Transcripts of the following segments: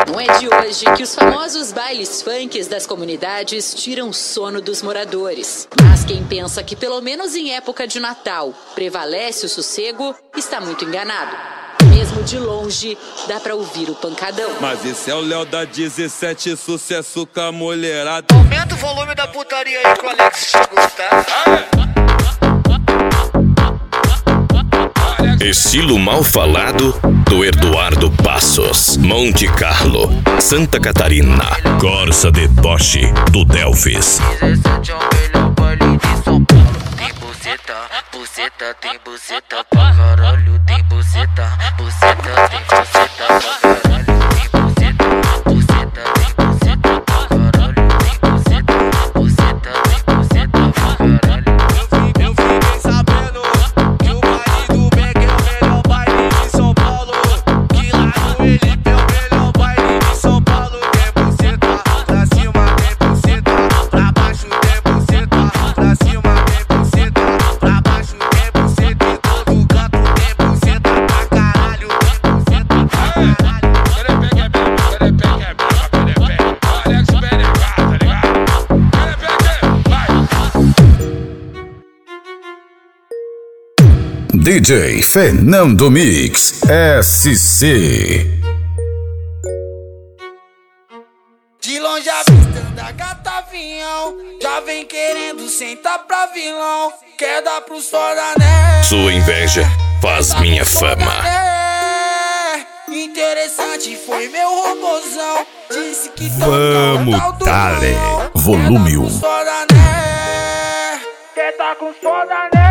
Não é de hoje que os famosos bailes funks das comunidades tiram o sono dos moradores. Mas quem pensa que pelo menos em época de Natal prevalece o sossego, está muito enganado. Mesmo de longe, dá pra ouvir o pancadão. Mas esse é o Léo da 17, sucesso com a mulherada. Aumenta o volume da putaria aí que o Alex chegou, tá? Estilo mal falado do Eduardo Passos. Monte Carlo, Santa Catarina. Corsa Deboche do Delvis. 17 é o melhor baile de São Paulo. Tem buceta, buceta, tem buceta pra caralho. Tem buceta, buceta, tem buceta pra caralho. Tem buceta, buceta, tem buceta pra caralho. Tem buceta, buceta, tem buceta pra caralho. Eu fiquei sabendo que o baile do Beck é o melhor baile de São Paulo. Que lá no Elipe é o melhor baile de São Paulo. Tem buceta, pra cima tem buceta, pra baixo tem buceta, pra cima tem buceta, pra baixo tem buceta, em todo canto tem buceta pra caralho. Tem buceta pra caralho. Perepeque é bem, perepeque é bem, perepeque. Alex Perepeque, tá ligado? Perepeque, vai. DJ Fernando Mix SC. De longe a vista da gata avião, já vem querendo sentar pra vilão. Quer dar pros foda, né? Sua inveja faz minha fama. Interessante foi meu robozão. Disse que Vamos dale. Volume 1. Quer tá com foda, né?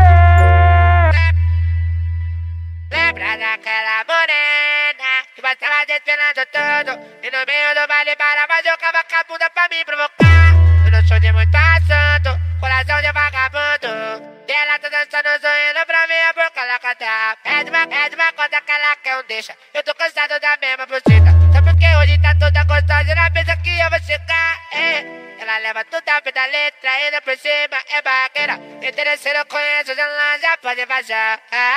Lembra daquela morena que passava desfilando tudo e no meio do baile parava, jogava com a bunda pra me provocar. Eu não sou de muito assunto, coração de vagabundo. E ela tá dançando, sorrindo pra minha boca, ela canta. Pede uma coisa que ela quer, um deixa. Eu tô cansado da mesma buceta. Só porque hoje tá toda gostosa e ela pensa que eu vou chegar. Ela leva tudo a pé da letra, ainda por cima é barraqueira. Interesseiro eu conheço, já pode vazar.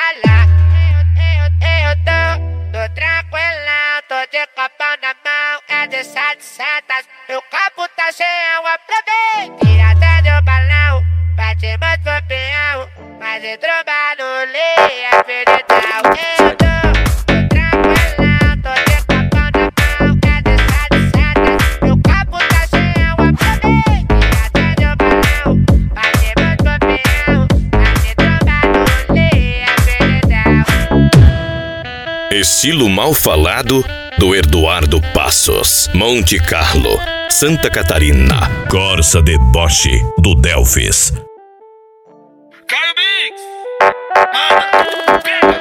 Eu tô tranquilão, tô de copão na mão, é de 700. Meu copo tá cheio, aproveita. Tira até do balão, bate muito pro peão, mas entrou barulho, é perdidão. Eu tô tranquilão, tô de copão na mão, é de 700. Meu copo tá cheio, aproveita. Tira até do balão, bate muito pro peão, mas entrou barulho, é perdidão. Estilo mal falado do Eduardo Passos. Monte Carlo, Santa Catarina. Corsa Deboche do Delvis. Caio Mix! Manda, pega!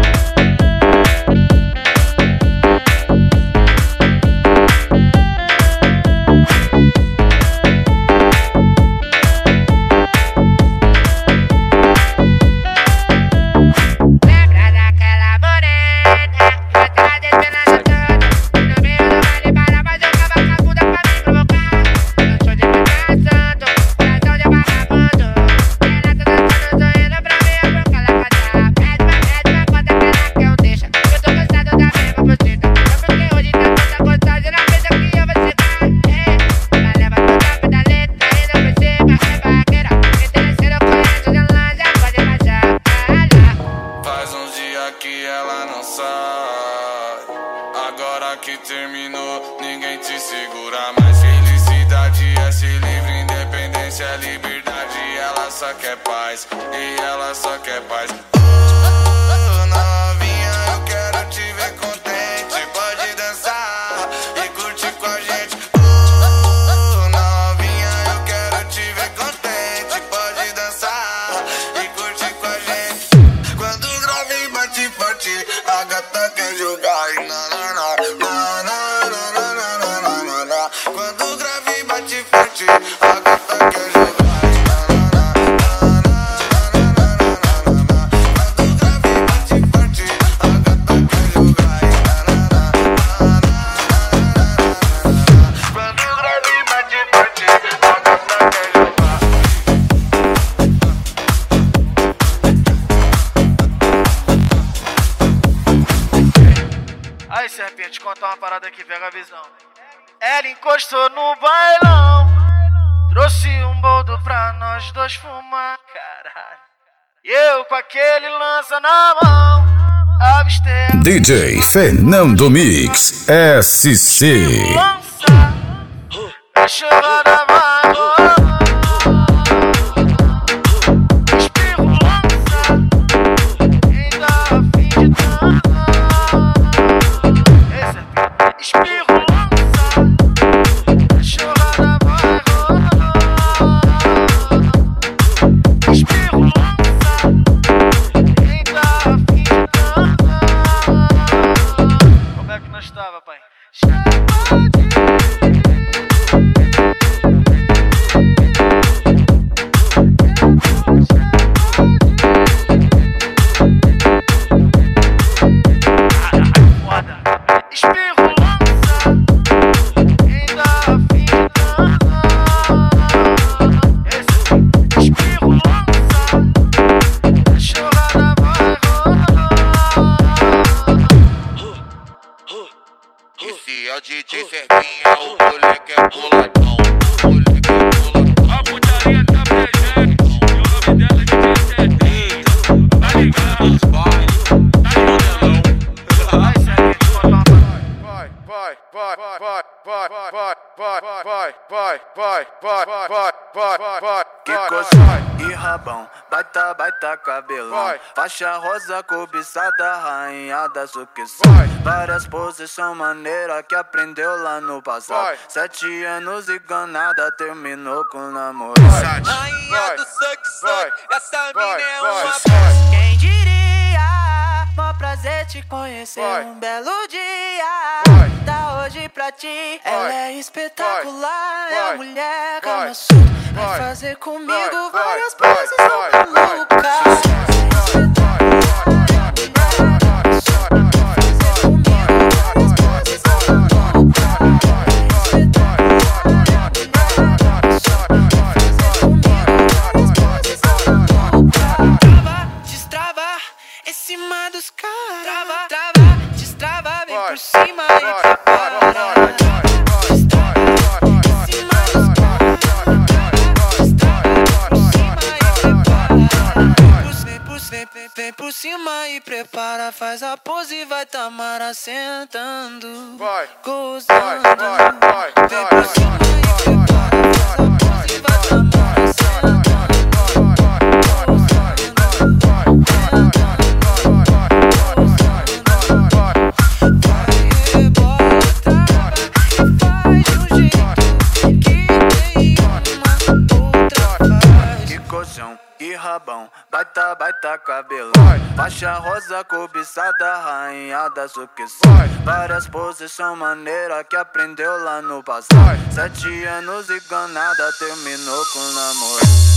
Lembra daquela morena que passava desfilando tudo e no meio do baile parava, jogava com a bunda pra me provocar. Eu não sou de muito assunto, coração de vagabundo. E ela tá dançando, sorrindo pra minha boca, ela canta. Pede uma coisa que ela quer, um deixa. Eu tô cansado da mesma buceta. Só porque hoje tá toda gostosa e ela pensa que eu vou chegar. Ela leva tudo a pé da letra, ainda por cima é barraqueira. Interesseiro eu conheço, já pode vazar. Faz uns dias que ela não sai. Agora que terminou, ninguém te segura mais. Felicidade é ser livre, independência é liberdade. Ela só quer paz, e ela só quer paz. Novinha, eu quero te ver contente. Pode dançar e curtir com a gente. Novinha, eu quero te ver contente. Pode dançar e curtir com a gente. Quando o grave bate forte, a gata quer jogar. E na na na na na na na na na na na. Quando o grave bate forte, a gata quer jogar. E na na na na na na na na na. Quando o grave bate forte, parada aqui, pega a visão. Ela encostou no bailão, trouxe um boldo pra nós dois fumar, caralho. E eu com aquele lança na mão, avistei a DJ Fernando Mix SC. lança, a chegada vai rolar. Espirro lança, ainda a fim de dançar. Espirro lança, a chegada vai rolar. Espirro lança, ainda a fim de dançar. Como é que nós tava, pai? Espirro lança, ainda a fim de dançar. Espirro lança, a chorada vai rolar. Esse é o DJ Servinha, o moleque é boladão. O moleque é boladão. A putaria tá presente, e o nome dela é DJ Servinha. Tá ligado? Tá modelão. Vai, Serginho, te contar uma Que coisa e rabão, baita cabelão. Faixa rosa cobiçada, rainha da sucessão. Várias posições maneiras que aprendeu lá no passado. 7 anos e ganada, terminou com namoro. Rainha do suck, essa mina é uma Quem diria, mó prazer te conhecer. Um belo dia, da hoje pra ti. Ela é espetacular, é a mulher Kama Sutra. Vai fazer comigo várias poses tão malucas. Destrava em cima dos caras. Trava, destrava, vem por cima e prepara. Vem por cima e prepara, faz a pose e vai Tamara sentando, gozando. Vem por cima e prepara, faz a pose e vai Tamara sentando, vai rebola, trava e faz de um jeito que nenhuma outra faz. Que colchão e rabão, baita cabelão. Faixa rosa cobiçada, rainha da sucessão. Várias posições maneiras que aprendeu lá no passado. 7 anos e ganada, terminou com namoro.